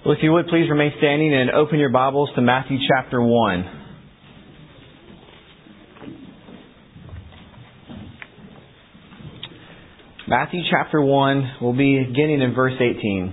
Well, if you would, please remain standing and open your Bibles to Matthew chapter 1. Matthew chapter 1, we'll be beginning in verse 18.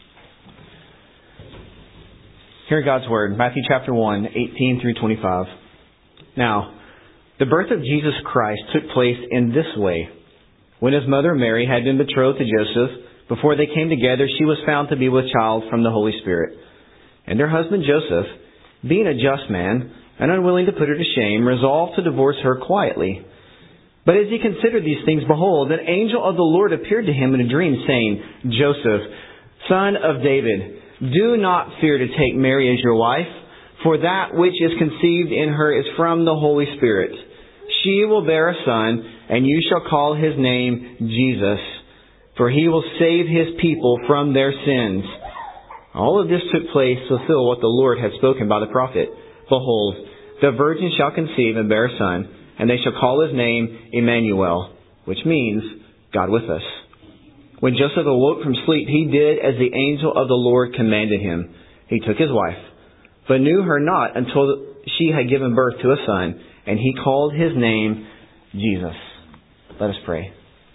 Hear God's Word, Matthew chapter 1, 18 through 25. Now, the birth of Jesus Christ took place in this way. When His mother Mary had been betrothed to Joseph, before they came together, she was found to be with child from the Holy Spirit. And her husband Joseph, being a just man and unwilling to put her to shame, resolved to divorce her quietly. But as he considered these things, behold, an angel of the Lord appeared to him in a dream, saying, Joseph, son of David, do not fear to take Mary as your wife, for that which is conceived in her is from the Holy Spirit. She will bear a son, and you shall call his name Jesus, for he will save his people from their sins. All of this took place to fulfill what the Lord had spoken by the prophet. Behold, the virgin shall conceive and bear a son, and they shall call his name Emmanuel, which means God with us. When Joseph awoke from sleep, he did as the angel of the Lord commanded him. He took his wife, but knew her not until she had given birth to a son, and he called his name Jesus. Let us pray.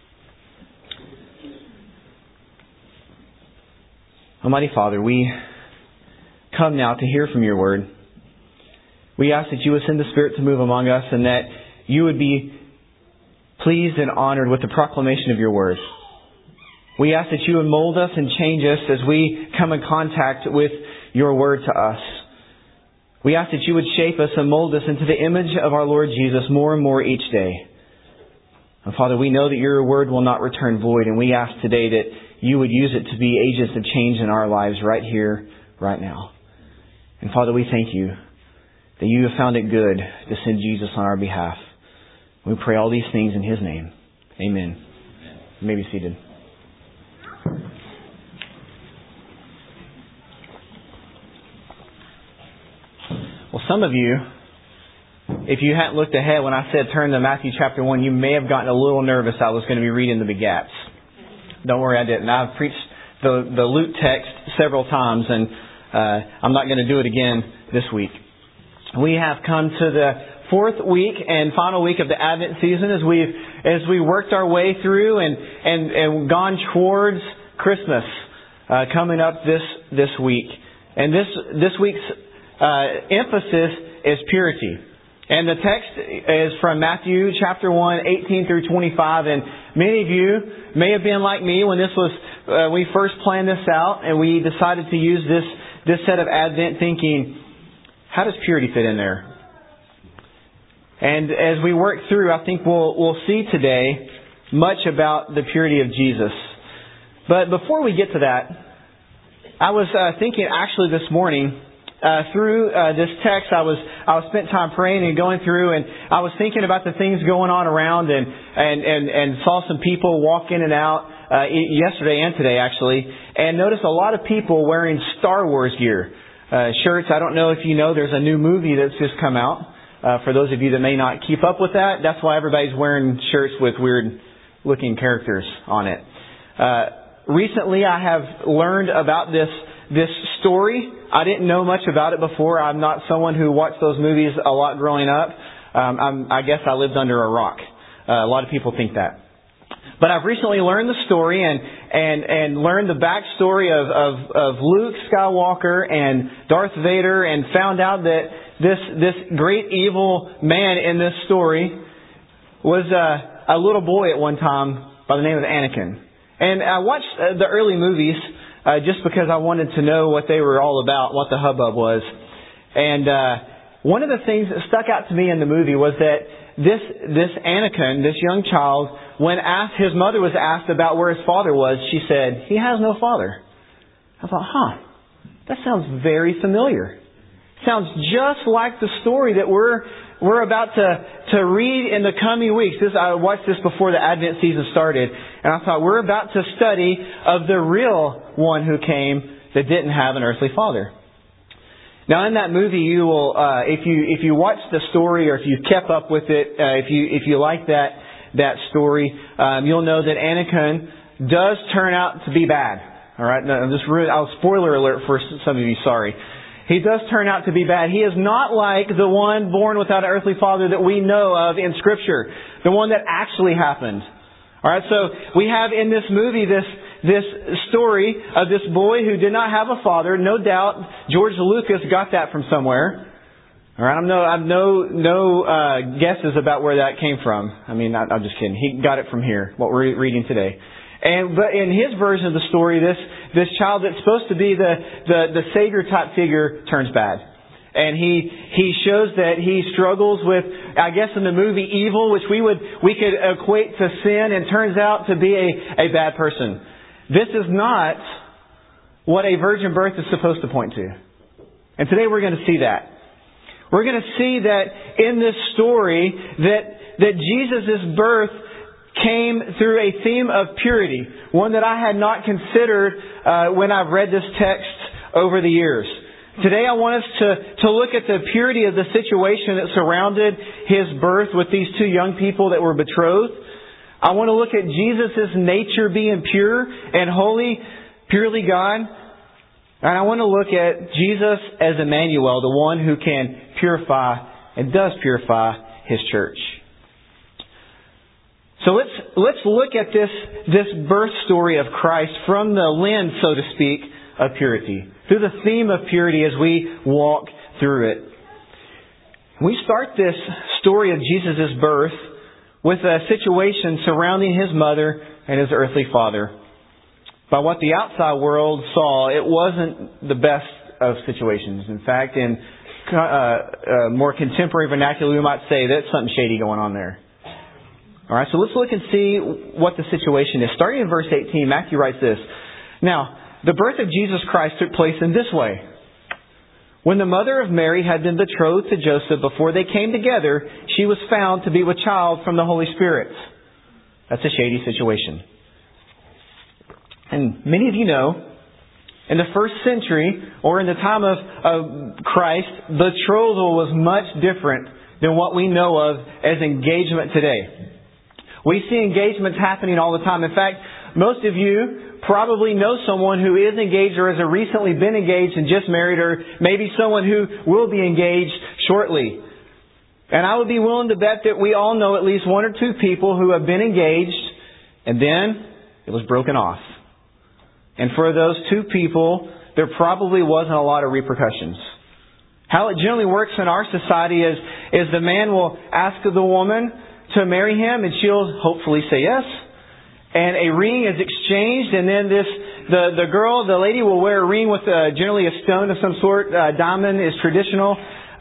Almighty Father, we come now to hear from your word. We ask that you would send the Spirit to move among us and that you would be pleased and honored with the proclamation of your word. We ask that you would mold us and change us as we come in contact with your word to us. We ask that you would shape us and mold us into the image of our Lord Jesus more and more each day. And Father, we know that your word will not return void, and we ask today that you would use it to be agents of change in our lives right here, right now. And Father, we thank you that you have found it good to send Jesus on our behalf. We pray all these things in His name. Amen. You may be seated. Well, some of you, if you hadn't looked ahead when I said turn to Matthew chapter 1, you may have gotten a little nervous I was going to be reading the begats. Don't worry, I didn't. I've preached the Luke text several times, and I'm not going to do it again this week. We have come to the fourth week and final week of the Advent season as we worked our way through and gone towards Christmas coming up this week. And this week's emphasis is purity. And the text is from Matthew chapter 1, 18 through 25. And many of you may have been like me when this was we first planned this out and we decided to use this set of Advent thinking, how does purity fit in there? And as we work through, I think we'll see today much about the purity of Jesus. But before we get to that, I was thinking actually this morning, through this text, I spent time praying and going through, and I was thinking about the things going on around, and saw some people walk in and out yesterday and today actually, and noticed a lot of people wearing Star Wars gear, shirts. I don't know if you know, there's a new movie that's just come out. For those of you that may not keep up with that, that's why everybody's wearing shirts with weird looking characters on it. Recently, I have learned about this story. I didn't know much about it before. I'm not someone who watched those movies a lot growing up. I guess I lived under a rock. A lot of people think that. But I've recently learned the story and learned the backstory of Luke Skywalker and Darth Vader, and found out that this great evil man in this story was a little boy at one time by the name of Anakin. And I watched the early movies just because I wanted to know what they were all about, what the hubbub was. And one of the things that stuck out to me in the movie was that this Anakin, this young child, when his mother was asked about where his father was, she said, "He has no father." I thought, that sounds very familiar. Sounds just like the story that we're about to read in the coming weeks. I watched this before the Advent season started, and I thought we're about to study of the real one who came that didn't have an earthly father. Now, in that movie, you will, if you watch the story, or if you kept up with it, if you like that story, you'll know that Anakin does turn out to be bad. All right, no, spoiler alert for some of you. Sorry, he does turn out to be bad. He is not like the one born without an earthly father that we know of in Scripture, the one that actually happened. All right, so we have in this movie this story of this boy who did not have a father. No doubt, George Lucas got that from somewhere. All right, I've no guesses about where that came from. I mean, I'm just kidding. He got it from here, what we're reading today. But in his version of the story, this child that's supposed to be the savior type figure turns bad. And he shows that he struggles with, I guess in the movie, evil, which we could equate to sin, and turns out to be a bad person. This is not what a virgin birth is supposed to point to. And today we're going to see that. We're going to see that in this story that Jesus' birth came through a theme of purity, one that I had not considered when I've read this text over the years. Today I want us to look at the purity of the situation that surrounded His birth with these two young people that were betrothed. I want to look at Jesus' nature being pure and holy, purely God. And I want to look at Jesus as Emmanuel, the one who can purify and does purify His church. So let's look at this birth story of Christ from the lens, so to speak, of purity, through the theme of purity as we walk through it. We start this story of Jesus' birth with a situation surrounding His mother and His earthly father. By what the outside world saw, it wasn't the best of situations. In fact, in more contemporary vernacular, we might say that's something shady going on there. All right, so let's look and see what the situation is. Starting in verse 18, Matthew writes this. Now, the birth of Jesus Christ took place in this way. When the mother of Mary had been betrothed to Joseph, before they came together, she was found to be with child from the Holy Spirit. That's a shady situation. And many of you know, in the first century, or in the time of Christ, betrothal was much different than what we know of as engagement today. We see engagements happening all the time. In fact, most of you probably know someone who is engaged or has recently been engaged and just married, or maybe someone who will be engaged shortly. And I would be willing to bet that we all know at least one or two people who have been engaged and then it was broken off. And for those two people, there probably wasn't a lot of repercussions. How it generally works in our society is the man will ask the woman to marry him, and she'll hopefully say yes. And a ring is exchanged, and then the lady will wear a ring with generally a stone of some sort. Diamond is traditional.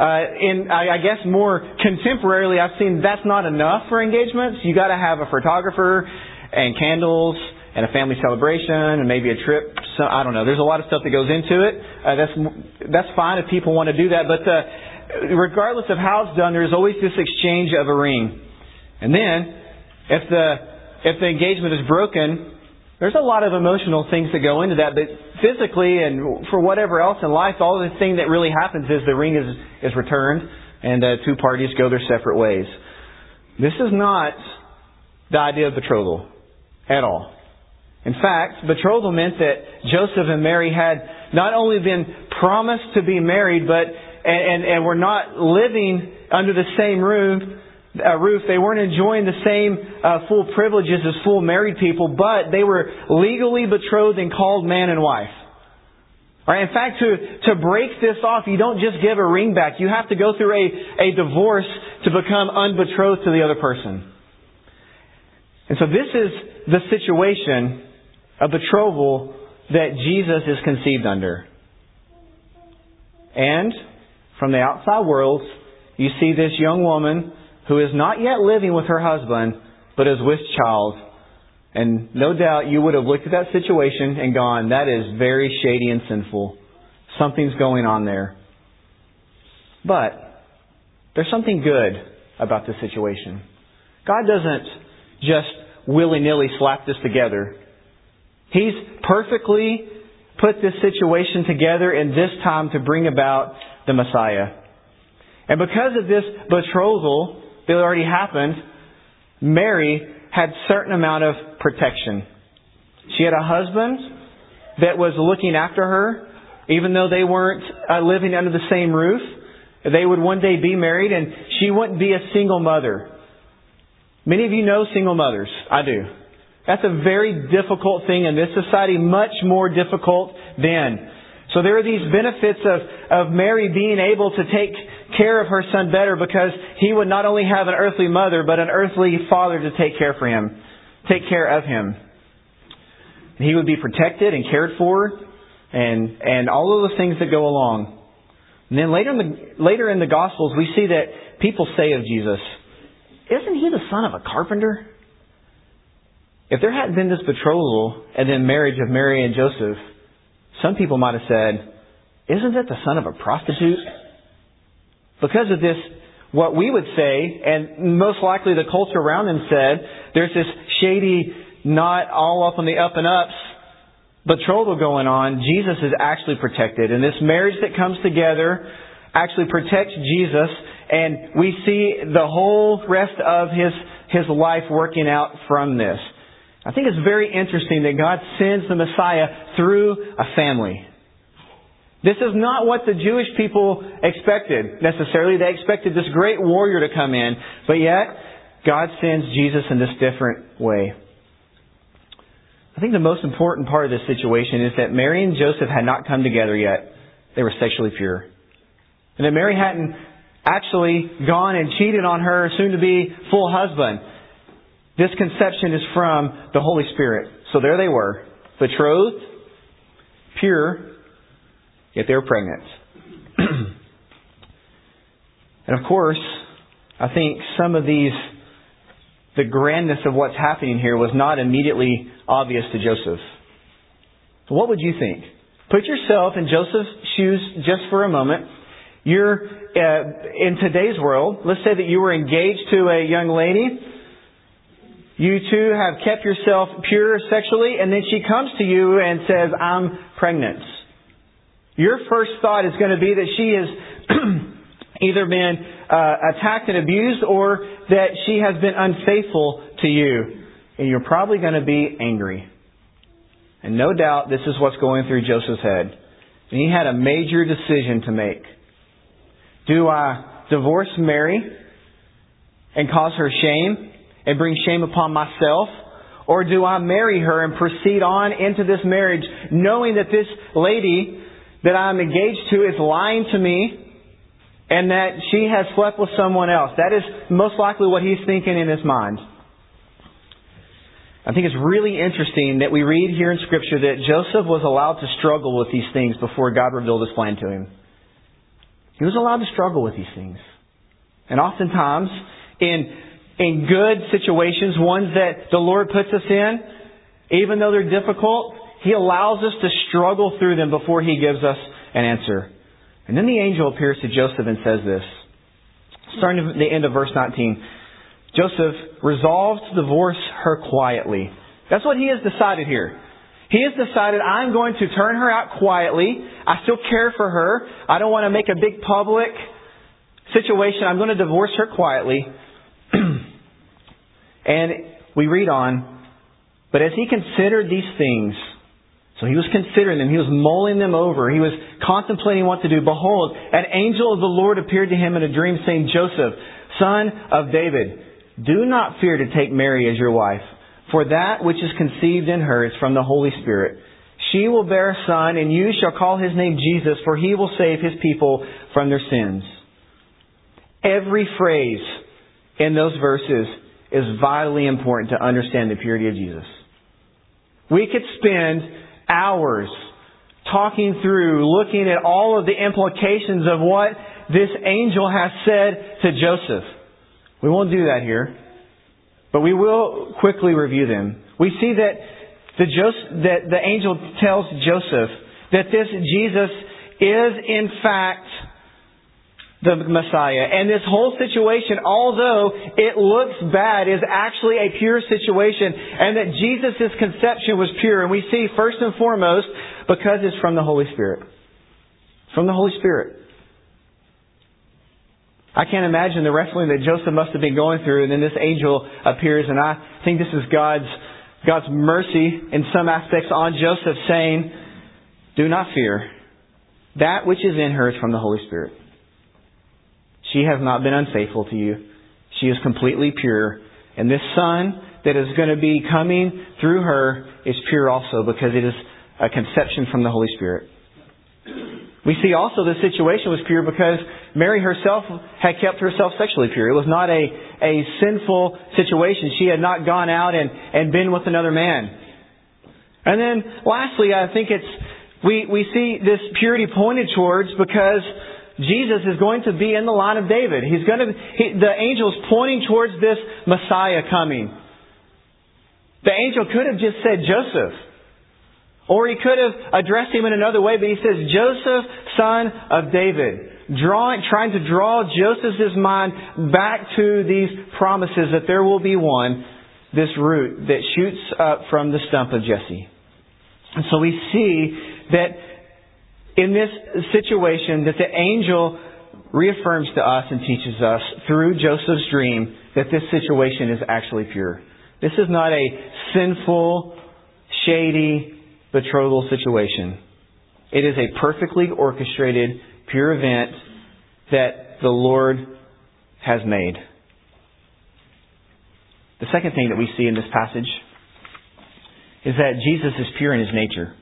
I guess more contemporarily, I've seen that's not enough for engagements. You got to have a photographer and candles and a family celebration and maybe a trip. So I don't know. There's a lot of stuff that goes into it. That's fine if people want to do that. But regardless of how it's done, there's always this exchange of a ring. And then, if the engagement is broken, there's a lot of emotional things that go into that. But physically and for whatever else in life, all the thing that really happens is the ring is returned and the two parties go their separate ways. This is not the idea of betrothal at all. In fact, betrothal meant that Joseph and Mary had not only been promised to be married, but and were not living under the same roof. They weren't enjoying the same full privileges as full married people, but they were legally betrothed and called man and wife. All right, in fact, to break this off, you don't just give a ring back. You have to go through a divorce to become unbetrothed to the other person. And so this is the situation of betrothal that Jesus is conceived under. And from the outside world, you see this young woman who is not yet living with her husband, but is with child. And no doubt you would have looked at that situation and gone, that is very shady and sinful. Something's going on there. But there's something good about this situation. God doesn't just willy-nilly slap this together. He's perfectly put this situation together in this time to bring about the Messiah. And because of this betrothal that already happened, Mary had a certain amount of protection. She had a husband that was looking after her, even though they weren't living under the same roof. They would one day be married, and she wouldn't be a single mother. Many of you know single mothers. I do. That's a very difficult thing in this society, much more difficult then. So there are these benefits of Mary being able to take care of her son better, because he would not only have an earthly mother, but an earthly father to take care of him. And he would be protected and cared for, and all of those things that go along. And then later in the Gospels, we see that people say of Jesus, "Isn't he the son of a carpenter?" If there hadn't been this betrothal and then marriage of Mary and Joseph, some people might have said, "Isn't that the son of a prostitute?" Because of this, what we would say, and most likely the culture around them said, there's this shady, not all up on the up and ups betrothal going on. Jesus is actually protected. And this marriage that comes together actually protects Jesus. And we see the whole rest of his life working out from this. I think it's very interesting that God sends the Messiah through a family. This is not what the Jewish people expected necessarily. They expected this great warrior to come in. But yet, God sends Jesus in this different way. I think the most important part of this situation is that Mary and Joseph had not come together yet. They were sexually pure. And that Mary hadn't actually gone and cheated on her soon-to-be full husband. This conception is from the Holy Spirit. So there they were, betrothed, pure, yet they were pregnant. And of course, I think some of the grandness of what's happening here was not immediately obvious to Joseph. What would you think? Put yourself in Joseph's shoes just for a moment. You're in today's world. Let's say that you were engaged to a young lady. You two have kept yourself pure sexually, and then she comes to you and says, "I'm pregnant." Your first thought is going to be that she has either been attacked and abused, or that she has been unfaithful to you. And you're probably going to be angry. And no doubt this is what's going through Joseph's head. And he had a major decision to make. Do I divorce Mary and cause her shame and bring shame upon myself? Or do I marry her and proceed on into this marriage knowing that this lady that I'm engaged to is lying to me and that she has slept with someone else? That is most likely what he's thinking in his mind. I think it's really interesting that we read here in Scripture that Joseph was allowed to struggle with these things before God revealed His plan to him. He was allowed to struggle with these things. And oftentimes, in good situations, ones that the Lord puts us in, even though they're difficult, He allows us to struggle through them before He gives us an answer. And then the angel appears to Joseph and says this. Starting at the end of verse 19. Joseph resolved to divorce her quietly. That's what he has decided here. He has decided, I'm going to turn her out quietly. I still care for her. I don't want to make a big public situation. I'm going to divorce her quietly. And we read on, but as he considered these things, so he was considering them, he was mulling them over, he was contemplating what to do. Behold, an angel of the Lord appeared to him in a dream, saying, Joseph, son of David, do not fear to take Mary as your wife, for that which is conceived in her is from the Holy Spirit. She will bear a son, and you shall call his name Jesus, for he will save his people from their sins. Every phrase in those verses is vitally important to understand the purity of Jesus. We could spend hours talking through, looking at all of the implications of what this angel has said to Joseph. We won't do that here, but we will quickly review them. We see that the angel tells Joseph that this Jesus is in fact the Messiah. And this whole situation, although it looks bad, is actually a pure situation, and that Jesus' conception was pure. And we see first and foremost because it's from the Holy Spirit. From the Holy Spirit. I can't imagine the wrestling that Joseph must have been going through, and then this angel appears, and I think this is God's mercy in some aspects on Joseph, saying, Do not fear. That which is in her is from the Holy Spirit. She has not been unfaithful to you. She is completely pure. And this Son that is going to be coming through her is pure also, because it is a conception from the Holy Spirit. We see also the situation was pure because Mary herself had kept herself sexually pure. It was not a sinful situation. She had not gone out and been with another man. And then lastly, I think we see this purity pointed towards because Jesus is going to be in the line of David. The angel is pointing towards this Messiah coming. The angel could have just said Joseph. Or he could have addressed him in another way, but he says, Joseph, son of David. Trying to draw Joseph's mind back to these promises that there will be one, this root that shoots up from the stump of Jesse. And so we see that in this situation that the angel reaffirms to us and teaches us through Joseph's dream that this situation is actually pure. This is not a sinful, shady betrothal situation. It is a perfectly orchestrated, pure event that the Lord has made. The second thing that we see in this passage is that Jesus is pure in His nature.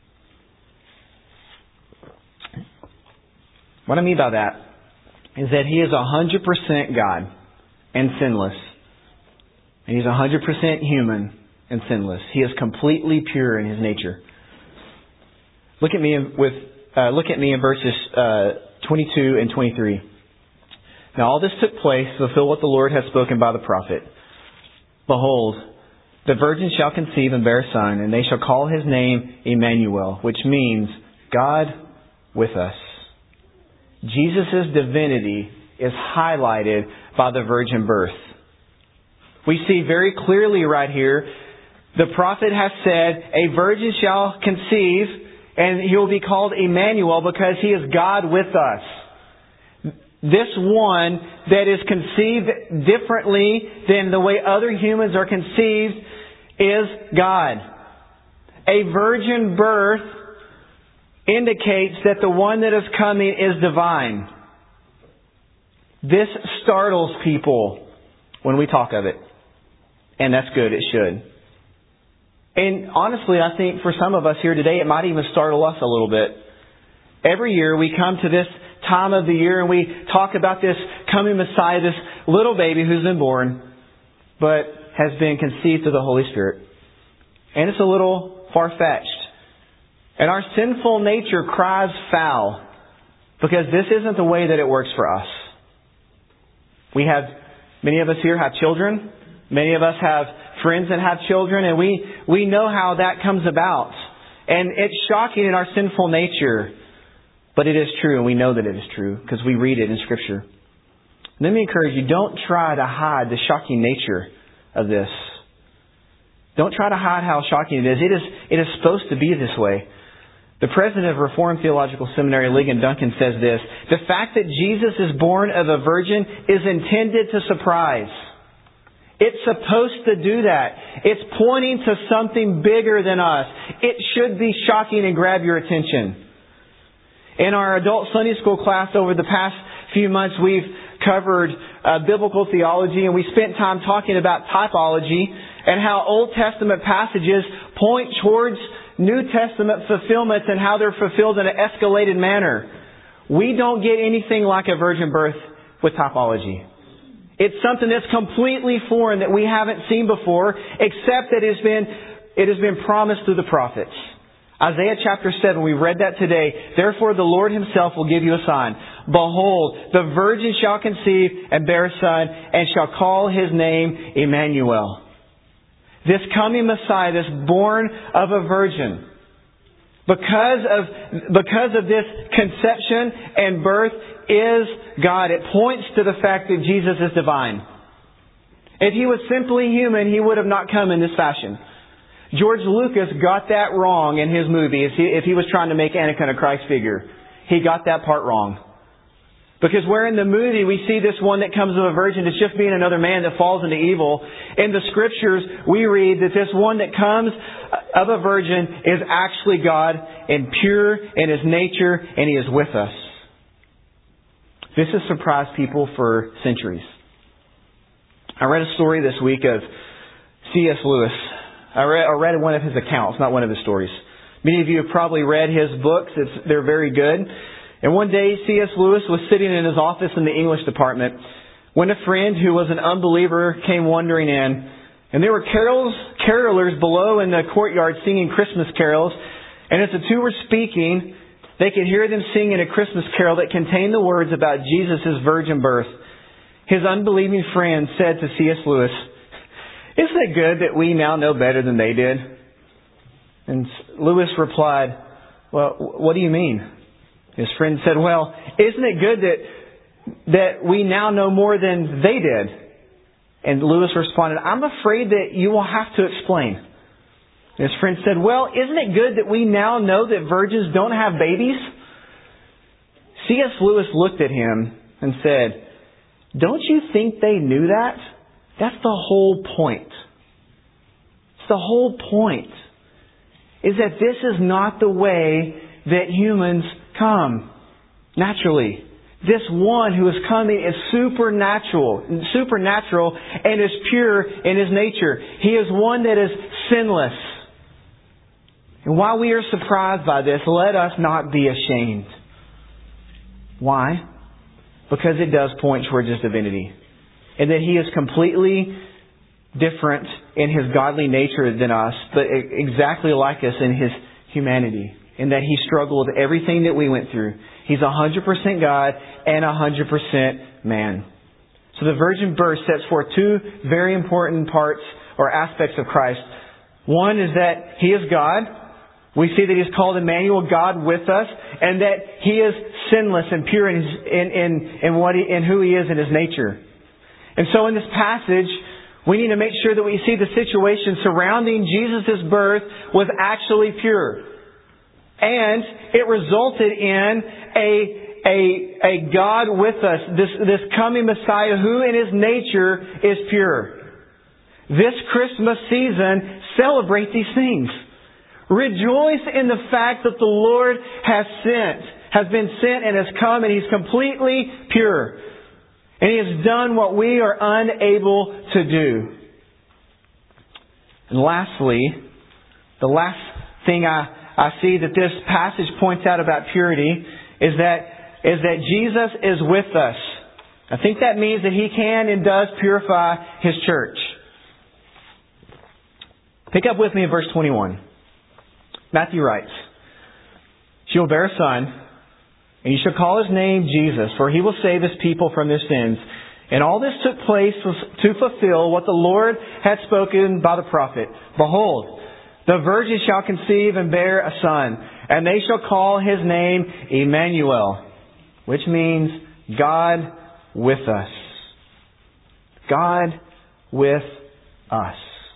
What I mean by that is that He is 100% God and sinless. And He's 100% human and sinless. He is completely pure in His nature. Look at me in verses 22 and 23. Now all this took place to fulfill what the Lord has spoken by the prophet. Behold, the virgin shall conceive and bear a son, and they shall call His name Emmanuel, which means God with us. Jesus' divinity is highlighted by the virgin birth. We see very clearly right here, the prophet has said, a virgin shall conceive, and He will be called Emmanuel because He is God with us. This one that is conceived differently than the way other humans are conceived is God. A virgin birth indicates that the one that is coming is divine. This startles people when we talk of it. And that's good, it should. And honestly, I think for some of us here today, it might even startle us a little bit. Every year we come to this time of the year and we talk about this coming Messiah, this little baby who's been born, but has been conceived through the Holy Spirit. And it's a little far-fetched. And our sinful nature cries foul, because this isn't the way that it works for us. Many of us here have children. Many of us have friends that have children, and we know how that comes about. And it's shocking in our sinful nature, but it is true, and we know that it is true because we read it in Scripture. Let me encourage you, don't try to hide the shocking nature of this. Don't try to hide how shocking it is. It is supposed to be this way. The president of Reformed Theological Seminary, Ligon Duncan, says this: the fact that Jesus is born of a virgin is intended to surprise. It's supposed to do that. It's pointing to something bigger than us. It should be shocking and grab your attention. In our adult Sunday school class over the past few months, we've covered biblical theology, and we spent time talking about typology and how Old Testament passages point towards New Testament fulfillments and how they're fulfilled in an escalated manner. We don't get anything like a virgin birth with typology. It's something that's completely foreign that we haven't seen before, except that it has been promised through the prophets. Isaiah chapter 7, we read that today. Therefore the Lord Himself will give you a sign. Behold, the virgin shall conceive and bear a son, and shall call His name Emmanuel. This coming Messiah, this born of a virgin, because of this conception and birth, is God. It points to the fact that Jesus is divine. If He was simply human, He would have not come in this fashion. George Lucas got that wrong in his movie if he was trying to make Anakin a Christ figure. He got that part wrong. Because where in the movie we see this one that comes of a virgin as just being another man that falls into evil, in the Scriptures we read that this one that comes of a virgin is actually God and pure in His nature, and He is with us. This has surprised people for centuries. I read a story this week of C.S. Lewis. I read one of his accounts, not one of his stories. Many of you have probably read his books. They're very good. And one day, C.S. Lewis was sitting in his office in the English department when a friend who was an unbeliever came wandering in. And there were carolers below in the courtyard singing Christmas carols. And as the two were speaking, they could hear them singing a Christmas carol that contained the words about Jesus' virgin birth. His unbelieving friend said to C.S. Lewis, "Isn't it good that we now know better than they did?" And Lewis replied, "Well, what do you mean?" His friend said, "Well, isn't it good that we now know more than they did?" And Lewis responded, "I'm afraid that you will have to explain." And his friend said, "Well, isn't it good that we now know that virgins don't have babies?" C.S. Lewis looked at him and said, "Don't you think they knew that? That's the whole point. It's the whole point. Is that this is not the way that humans come naturally. This one who is coming is supernatural and is pure in His nature. He is one that is sinless. And while we are surprised by this, let us not be ashamed. Why? Because it does point towards His divinity. And that He is completely different in His godly nature than us, but exactly like us in His humanity. In that He struggled with everything that we went through. He's 100% God and 100% man. So the virgin birth sets forth two very important parts or aspects of Christ. One is that He is God. We see that He's called Emmanuel, God with us, and that He is sinless and pure in who He is in His nature. And so in this passage, we need to make sure that we see the situation surrounding Jesus' birth was actually pure. And it resulted in a God with us, this coming Messiah who in His nature is pure. This Christmas season, celebrate these things. Rejoice in the fact that the Lord has been sent and has come, and He's completely pure. And He has done what we are unable to do. And lastly, the last thing I see that this passage points out about purity is that Jesus is with us. I think that means that He can and does purify His church. Pick up with me in verse 21. Matthew writes, "She will bear a son, and you shall call His name Jesus, for He will save His people from their sins. And all this took place to fulfill what the Lord had spoken by the prophet. Behold, the virgin shall conceive and bear a son, and they shall call His name Emmanuel," which means God with us. God with us.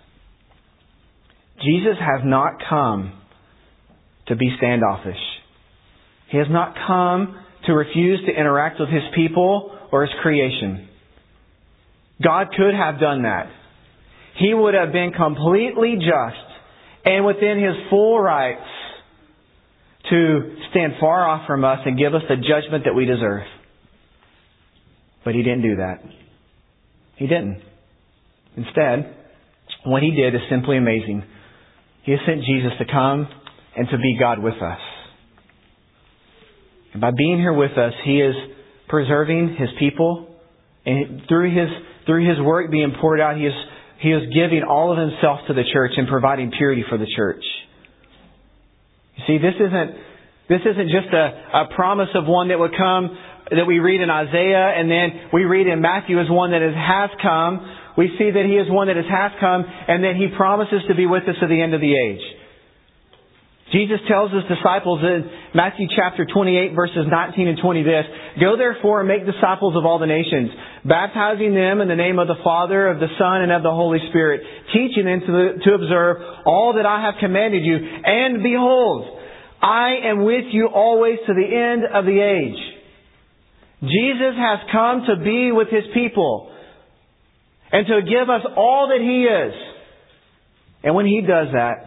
Jesus has not come to be standoffish. He has not come to refuse to interact with His people or His creation. God could have done that. He would have been completely just and within His full rights to stand far off from us and give us the judgment that we deserve. But He didn't do that. He didn't. Instead, what He did is simply amazing. He has sent Jesus to come and to be God with us. And by being here with us, He is preserving His people. And through His work being poured out, He is giving all of Himself to the church and providing purity for the church. You see, this isn't just a promise of one that would come that we read in Isaiah and then we read in Matthew as one that has come. We see that He is one that has come and that He promises to be with us to the end of the age. Jesus tells His disciples in Matthew chapter 28 verses 19 and 20 this, "Go therefore and make disciples of all the nations, baptizing them in the name of the Father, of the Son, and of the Holy Spirit, teaching them to observe all that I have commanded you. And behold, I am with you always to the end of the age." Jesus has come to be with His people and to give us all that He is. And when He does that,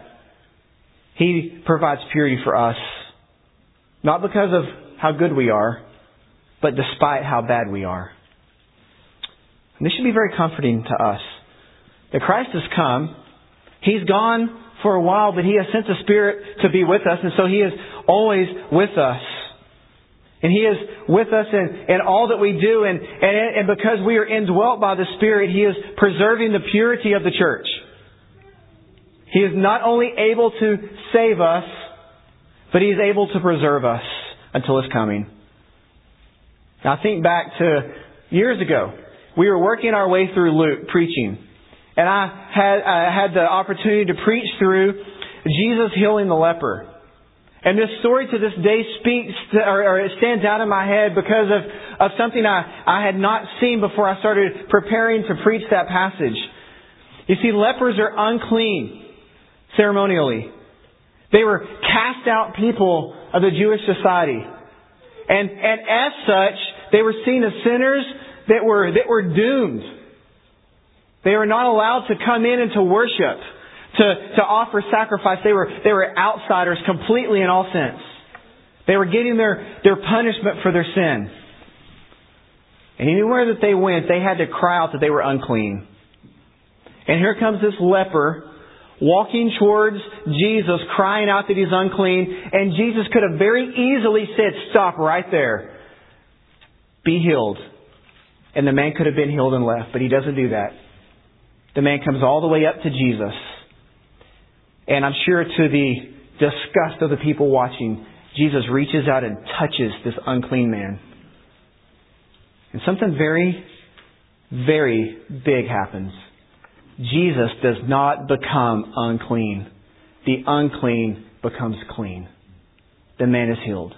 He provides purity for us. Not because of how good we are, but despite how bad we are. And this should be very comforting to us. That Christ has come. He's gone for a while, but He has sent the Spirit to be with us. And so He is always with us. And He is with us in all that we do. And because we are indwelt by the Spirit, He is preserving the purity of the church. He is not only able to save us, but He is able to preserve us until His coming. Now think back to years ago. We were working our way through Luke, preaching. And I had the opportunity to preach through Jesus healing the leper. And this story to this day it stands out in my head because of something I had not seen before I started preparing to preach that passage. You see, lepers are unclean ceremonially. They were cast out people of the Jewish society. And as such, they were seen as sinners that were doomed. They were not allowed to come in and to worship, to offer sacrifice. They were outsiders completely in all sense. They were getting their punishment for their sin. And anywhere that they went, they had to cry out that they were unclean. And here comes this leper walking towards Jesus, crying out that he's unclean. And Jesus could have very easily said, "Stop right there. Be healed." And the man could have been healed and left. But He doesn't do that. The man comes all the way up to Jesus. And I'm sure to the disgust of the people watching, Jesus reaches out and touches this unclean man. And something very, very big happens. Jesus does not become unclean. The unclean becomes clean. The man is healed.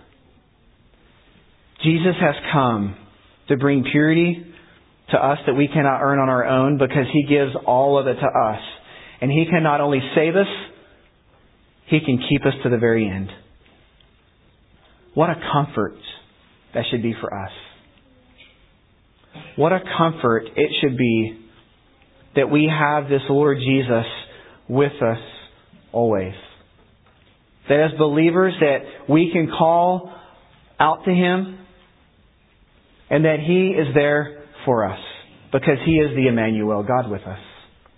Jesus has come to bring purity to us that we cannot earn on our own, because He gives all of it to us. And He can not only save us, He can keep us to the very end. What a comfort that should be for us. What a comfort it should be that we have this Lord Jesus with us always. That as believers that we can call out to Him and that He is there for us, because He is the Emmanuel, God with us.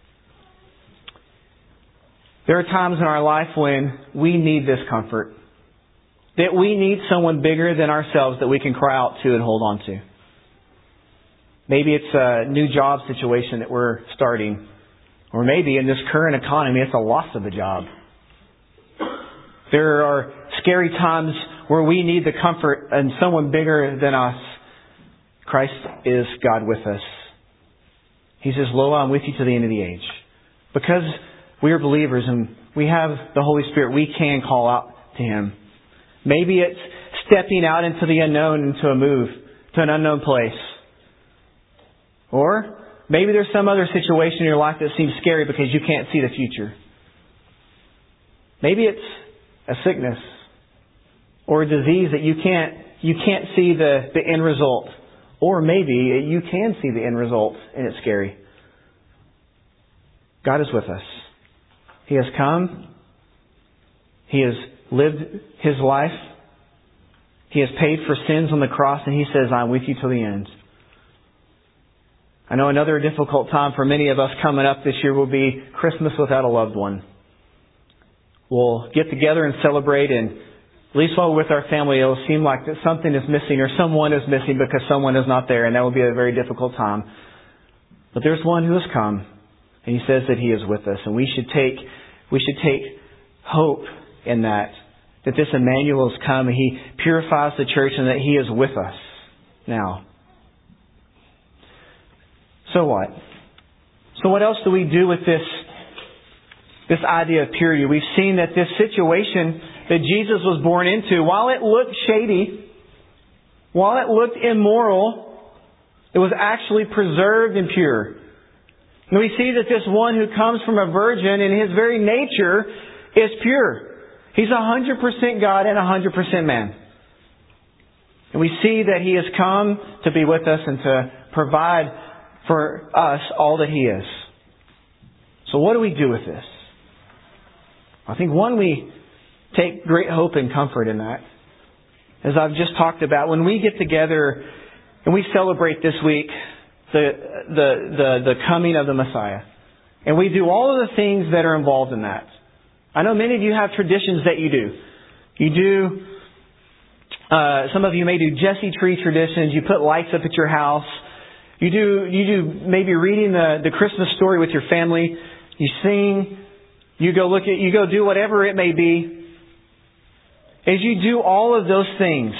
There are times in our life when we need this comfort. That we need someone bigger than ourselves that we can cry out to and hold on to. Maybe it's a new job situation that we're starting. Or maybe in this current economy, it's a loss of a job. There are scary times where we need the comfort and someone bigger than us. Christ is God with us. He says, "Lo, I'm with you to the end of the age." Because we are believers and we have the Holy Spirit, we can call out to Him. Maybe it's stepping out into the unknown, into a move to an unknown place. Or maybe there's some other situation in your life that seems scary because you can't see the future. Maybe it's a sickness or a disease that you can't see the end result. Or maybe you can see the end result and it's scary. God is with us. He has come. He has lived His life. He has paid for sins on the cross, and He says, "I'm with you till the end." I know another difficult time for many of us coming up this year will be Christmas without a loved one. We'll get together and celebrate, and at least while we're with our family, it'll seem like that something is missing or someone is missing because someone is not there, and that will be a very difficult time. But there's one who has come, and He says that He is with us, and we should take hope in that this Emmanuel has come, and He purifies the church, and that He is with us now. So what? So what else do we do with this idea of purity? We've seen that this situation that Jesus was born into, while it looked shady, while it looked immoral, it was actually preserved and pure. And we see that this one who comes from a virgin in His very nature is pure. He's 100% God and 100% man. And And we see that He has come to be with us and to provide for us all that He is. So what do we do with this? I think one, we take great hope and comfort in that. As I've just talked about, when we get together and we celebrate this week the coming of the Messiah, and we do all of the things that are involved in that. I know many of you have traditions that you do. You do, some of you may do Jesse tree traditions. You put lights up at your house. You do maybe reading the Christmas story with your family. You sing. You go do whatever it may be. As you do all of those things,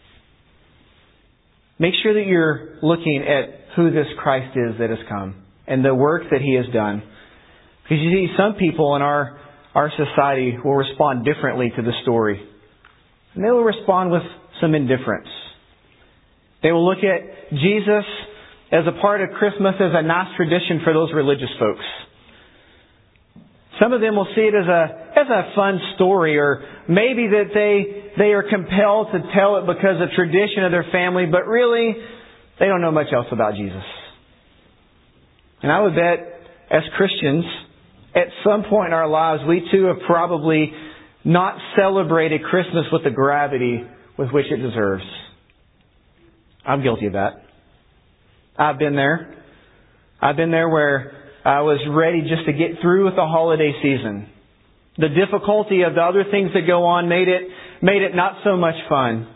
make sure that you're looking at who this Christ is that has come and the work that He has done. Because you see, some people in our society will respond differently to the story. And they will respond with some indifference. They will look at Jesus as a part of Christmas as a nice tradition for those religious folks. Some of them will see it as a fun story, or maybe that they are compelled to tell it because of tradition of their family, but really they don't know much else about Jesus. And I would bet, as Christians, at some point in our lives, we too have probably not celebrated Christmas with the gravity with which it deserves. I'm guilty of that. I've been there. I've been there where I was ready just to get through with the holiday season. The difficulty of the other things that go on made it not so much fun.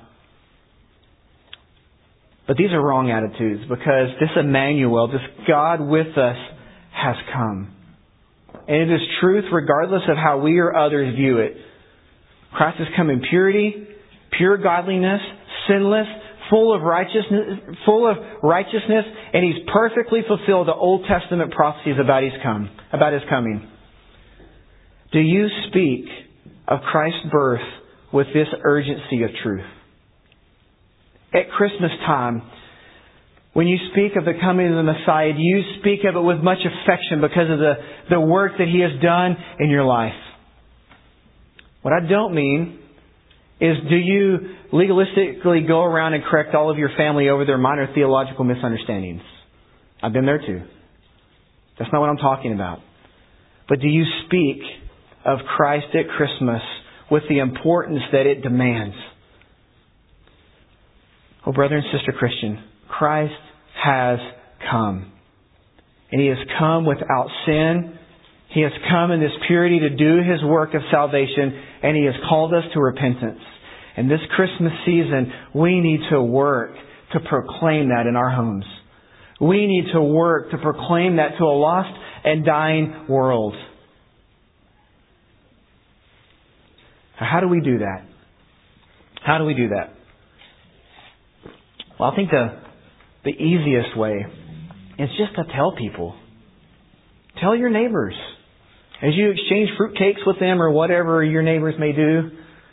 But these are wrong attitudes, because this Emmanuel, this God with us, has come. And it is truth regardless of how we or others view it. Christ has come in purity, pure godliness, sinless, full of righteousness, and He's perfectly fulfilled the Old Testament prophecies about His coming. Do you speak of Christ's birth with this urgency of truth? At Christmas time, when you speak of the coming of the Messiah, do you speak of it with much affection because of the work that He has done in your life? What I don't mean is, do you legalistically go around and correct all of your family over their minor theological misunderstandings? I've been there too. That's not what I'm talking about. But do you speak of Christ at Christmas with the importance that it demands? Oh, brother and sister Christian, Christ has come. And He has come without sin. He has come in this purity to do His work of salvation, and He has called us to repentance. And this Christmas season, we need to work to proclaim that in our homes. We need to work to proclaim that to a lost and dying world. How do we do that? How do we do that? Well, I think the easiest way is just to tell people. Tell your neighbors. As you exchange fruitcakes with them or whatever your neighbors may do,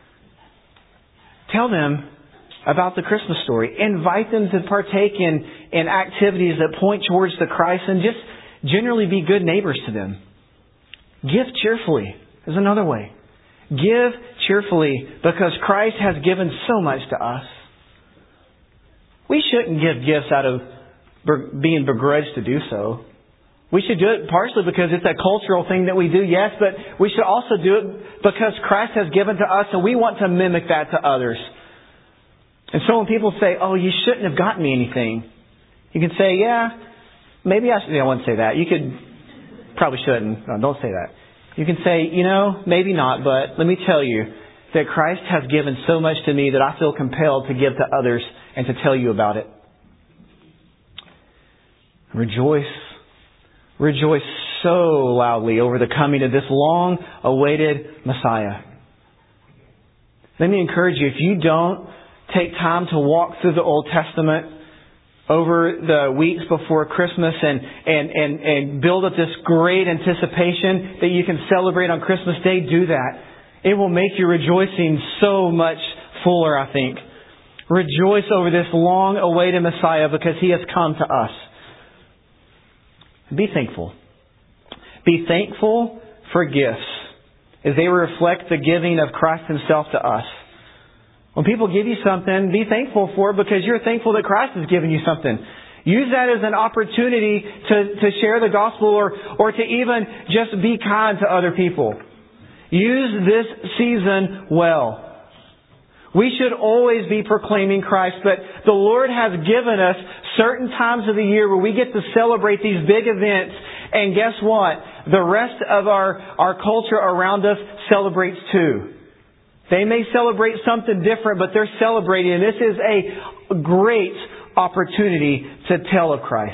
tell them about the Christmas story. Invite them to partake in activities that point towards the Christ, and just generally be good neighbors to them. Give cheerfully is another way. Give cheerfully because Christ has given so much to us. We shouldn't give gifts out of being begrudged to do so. We should do it partially because it's a cultural thing that we do, yes, but we should also do it because Christ has given to us and we want to mimic that to others. And so when people say, oh, you shouldn't have gotten me anything, you can say, yeah, maybe I should. I wouldn't say that. You could, probably shouldn't. No, don't say that. You can say, maybe not, but let me tell you that Christ has given so much to me that I feel compelled to give to others and to tell you about it. Rejoice. Rejoice so loudly over the coming of this long-awaited Messiah. Let me encourage you, if you don't take time to walk through the Old Testament over the weeks before Christmas and build up this great anticipation that you can celebrate on Christmas Day, do that. It will make your rejoicing so much fuller, I think. Rejoice over this long-awaited Messiah because He has come to us. Be thankful. Be thankful for gifts as they reflect the giving of Christ Himself to us. When people give you something, be thankful for it because you're thankful that Christ has given you something. Use that as an opportunity to share the gospel or to even just be kind to other people. Use this season well. We should always be proclaiming Christ, but the Lord has given us certain times of the year where we get to celebrate these big events. And guess what? The rest of our culture around us celebrates too. They may celebrate something different, but they're celebrating. And this is a great opportunity to tell of Christ.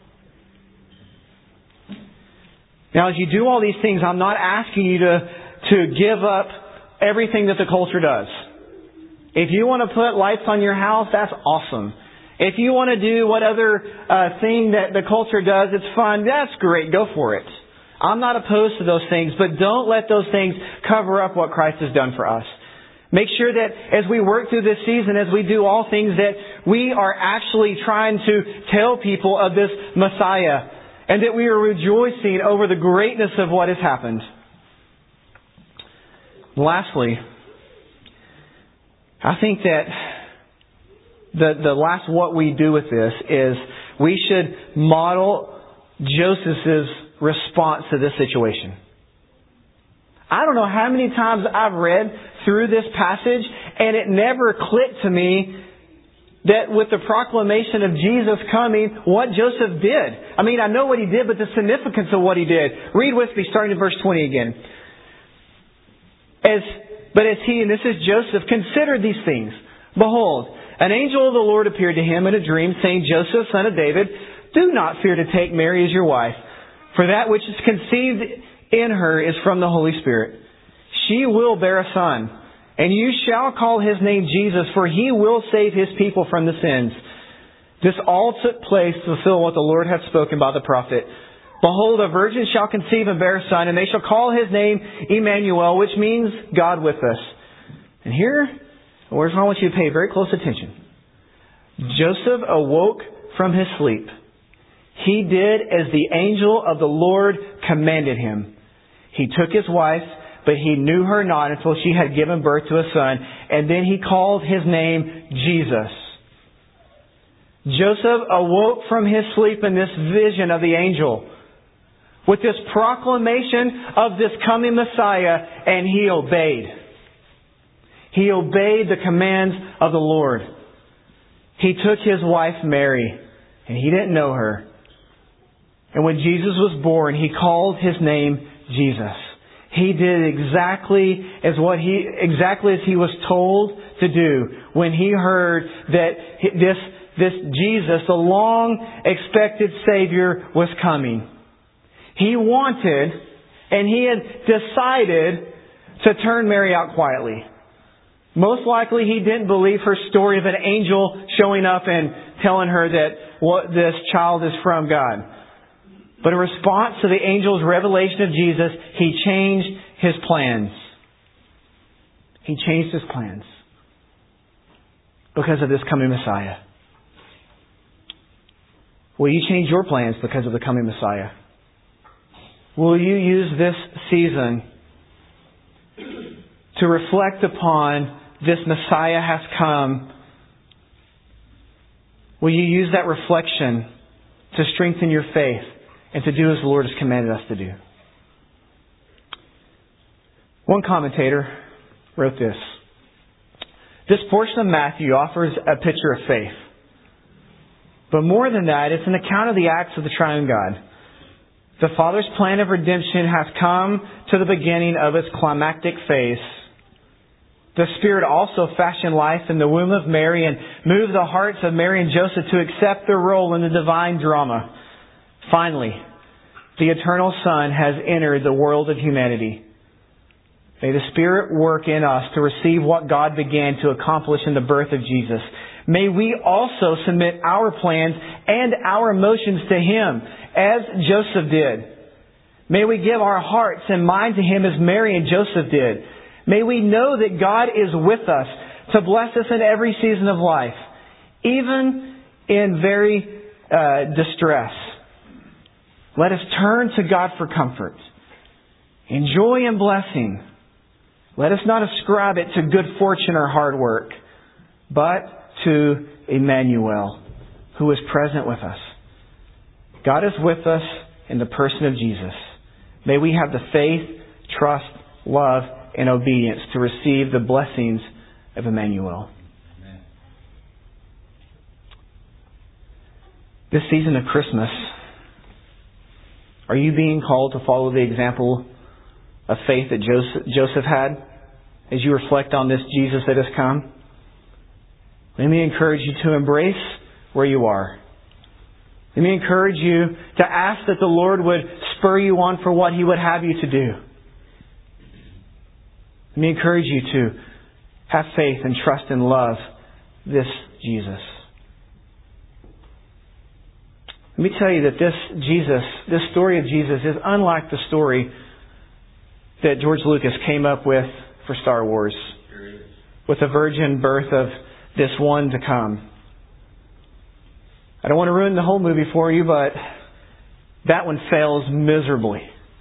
Now, as you do all these things, I'm not asking you to give up everything that the culture does. If you want to put lights on your house, that's awesome. If you want to do what other thing that the culture does, it's fun, that's great. Go for it. I'm not opposed to those things, but don't let those things cover up what Christ has done for us. Make sure that as we work through this season, as we do all things, that we are actually trying to tell people of this Messiah and that we are rejoicing over the greatness of what has happened. Lastly, I think that the last what we do with this is we should model Joseph's response to this situation. I don't know how many times I've read through this passage and it never clicked to me that with the proclamation of Jesus coming, what Joseph did. I mean, I know what he did, but the significance of what he did. Read with me starting in verse 20 again. But as he, and this is Joseph, considered these things, behold, an angel of the Lord appeared to him in a dream, saying, Joseph, son of David, do not fear to take Mary as your wife, for that which is conceived in her is from the Holy Spirit. She will bear a son, and you shall call his name Jesus, for he will save his people from the sins. This all took place to fulfill what the Lord had spoken by the prophet. Behold, a virgin shall conceive and bear a son, and they shall call his name Emmanuel, which means God with us. And here, I want you to pay very close attention. Joseph awoke from his sleep. He did as the angel of the Lord commanded him. He took his wife, but he knew her not until she had given birth to a son, and then he called his name Jesus. Joseph awoke from his sleep in this vision of the angel, with this proclamation of this coming Messiah, and he obeyed. He obeyed the commands of the Lord. He took his wife Mary, and he didn't know her. And when Jesus was born, he called his name Jesus. He did exactly as he was told to do when he heard that this Jesus, the long expected Savior, was coming. He wanted, and he had decided to turn Mary out quietly. Most likely he didn't believe her story of an angel showing up and telling her that this child is from God. But in response to the angel's revelation of Jesus, he changed his plans. He changed his plans because of this coming Messiah. Will you change your plans because of the coming Messiah? Will you use this season to reflect upon this Messiah has come? Will you use that reflection to strengthen your faith and to do as the Lord has commanded us to do? One commentator wrote this. This portion of Matthew offers a picture of faith. But more than that, it's an account of the acts of the triune God. The Father's plan of redemption has come to the beginning of its climactic phase. The Spirit also fashioned life in the womb of Mary and moved the hearts of Mary and Joseph to accept their role in the divine drama. Finally, the eternal Son has entered the world of humanity. May the Spirit work in us to receive what God began to accomplish in the birth of Jesus. May we also submit our plans and our emotions to Him, as Joseph did. May we give our hearts and mind to Him as Mary and Joseph did. May we know that God is with us to bless us in every season of life, even in very distress. Let us turn to God for comfort, in joy and blessing. Let us not ascribe it to good fortune or hard work. but to Emmanuel, who is present with us. God is with us in the person of Jesus. May we have the faith, trust, love, and obedience to receive the blessings of Emmanuel. Amen. This season of Christmas, are you being called to follow the example of faith that Joseph had as you reflect on this Jesus that has come? Let me encourage you to embrace where you are. Let me encourage you to ask that the Lord would spur you on for what He would have you to do. Let me encourage you to have faith and trust and love this Jesus. Let me tell you that this story of Jesus is unlike the story that George Lucas came up with for Star Wars, with the virgin birth of this one to come. I don't want to ruin the whole movie for you, but that one fails miserably.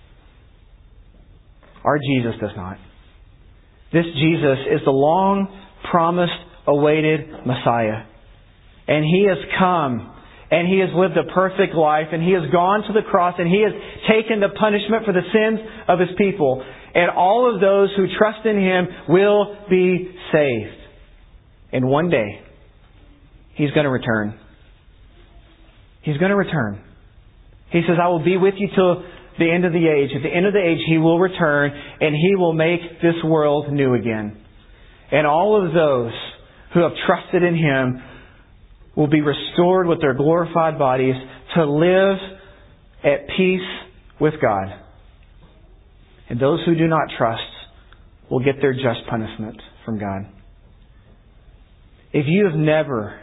Our Jesus does not. This Jesus is the long promised, awaited Messiah. And He has come. And He has lived a perfect life. And He has gone to the cross. And He has taken the punishment for the sins of His people. And all of those who trust in Him will be saved. And one day, He's going to return. He's going to return. He says, I will be with you till the end of the age. At the end of the age, He will return and He will make this world new again. And all of those who have trusted in Him will be restored with their glorified bodies to live at peace with God. And those who do not trust will get their just punishment from God. If you have never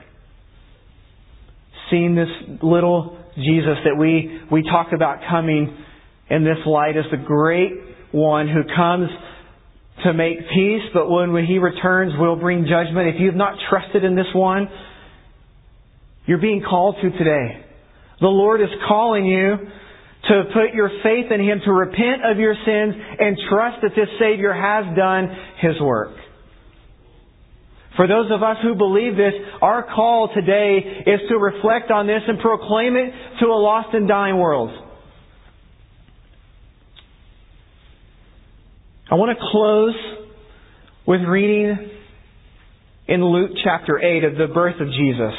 seen this little Jesus that we talk about coming in this light as the great one who comes to make peace, but when He returns will bring judgment. If you have not trusted in this one, you're being called to today. The Lord is calling you to put your faith in Him, to repent of your sins, and trust that this Savior has done His work. For those of us who believe this, our call today is to reflect on this and proclaim it to a lost and dying world. I want to close with reading in Luke chapter 8 of the birth of Jesus.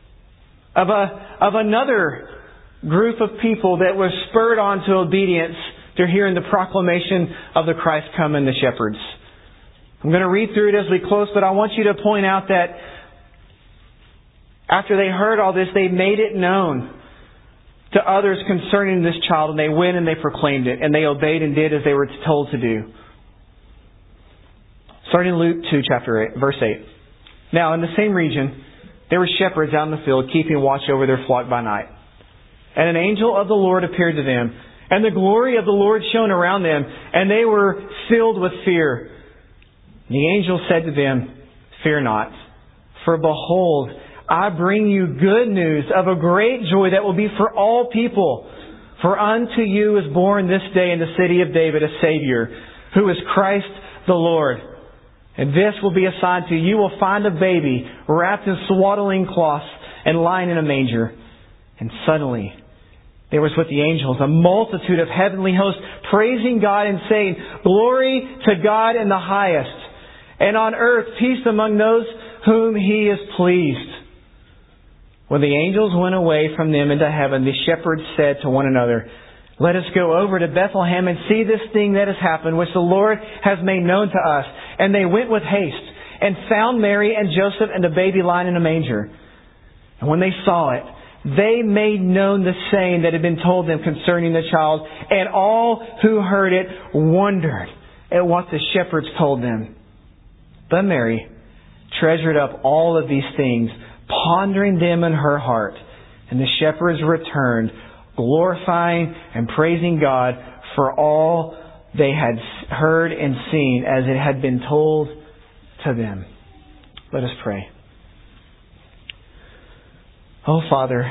Of another group of people that was spurred on to obedience to hearing the proclamation of the Christ come and the shepherds. I'm going to read through it as we close, but I want you to point out that after they heard all this, they made it known to others concerning this child, and they went and they proclaimed it, and they obeyed and did as they were told to do. Starting in Luke 2, chapter 8, verse 8. Now, in the same region, there were shepherds out in the field, keeping watch over their flock by night. And an angel of the Lord appeared to them, and the glory of the Lord shone around them, and they were filled with fear. The angel said to them, Fear not, for behold, I bring you good news of a great joy that will be for all people. For unto you is born this day in the city of David a Savior, who is Christ the Lord. And this will be a sign to you. You will find a baby wrapped in swaddling cloths and lying in a manger. And suddenly there was with the angels a multitude of heavenly hosts praising God and saying, Glory to God in the highest, and on earth peace among those whom He is pleased. When the angels went away from them into heaven, the shepherds said to one another, Let us go over to Bethlehem and see this thing that has happened, which the Lord has made known to us. And they went with haste and found Mary and Joseph and the baby lying in a manger. And when they saw it, they made known the saying that had been told them concerning the child. And all who heard it wondered at what the shepherds told them. But Mary treasured up all of these things, pondering them in her heart. And the shepherds returned, glorifying and praising God for all they had heard and seen as it had been told to them. Let us pray. Oh, Father,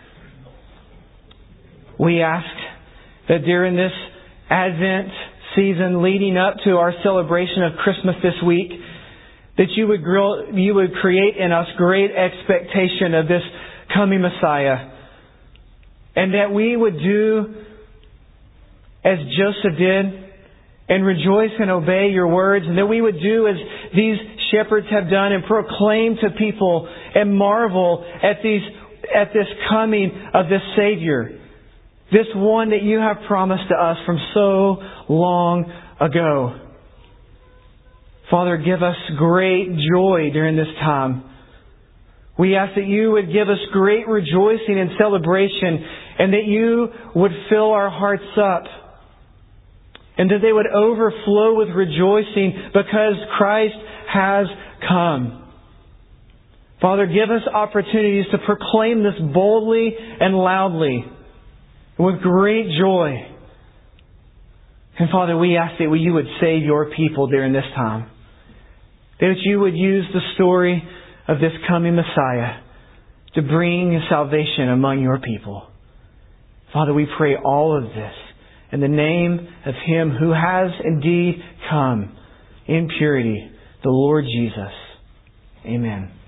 we ask that during this Advent season leading up to our celebration of Christmas this week, that you would create in us great expectation of this coming Messiah. And that we would do as Joseph did and rejoice and obey your words. And that we would do as these shepherds have done and proclaim to people and marvel at this coming of this Savior. This one that you have promised to us from so long ago. Father, give us great joy during this time. We ask that you would give us great rejoicing and celebration, and that you would fill our hearts up, and that they would overflow with rejoicing because Christ has come. Father, give us opportunities to proclaim this boldly and loudly with great joy. And Father, we ask that you would save your people during this time. That you would use the story of this coming Messiah to bring salvation among your people. Father, we pray all of this in the name of Him who has indeed come in purity, the Lord Jesus. Amen.